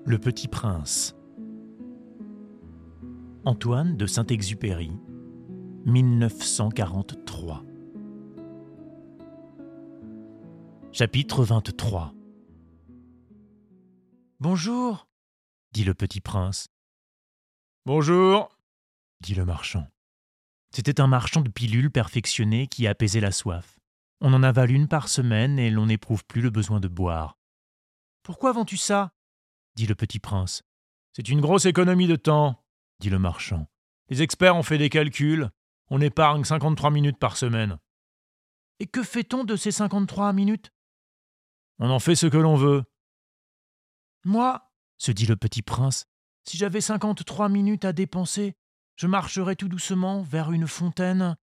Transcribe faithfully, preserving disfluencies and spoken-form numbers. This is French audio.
Le Petit Prince. Antoine de Saint-Exupéry, mille neuf cent quarante-trois. Chapitre vingt-trois. « Bonjour, dit le Petit Prince. « Bonjour, dit le marchand. C'était un marchand de pilules perfectionnées qui apaisait la soif. On en avale une par semaine et l'on n'éprouve plus le besoin de boire. « Pourquoi vends-tu ça ?» dit le Petit Prince. « C'est une grosse économie de temps, dit le marchand. Les experts ont fait des calculs. On épargne cinquante-trois minutes par semaine. »« Et que fait-on de ces cinquante-trois minutes ?»« On en fait ce que l'on veut. »« Moi, se dit le Petit Prince, si j'avais cinquante-trois minutes à dépenser, je marcherais tout doucement vers une fontaine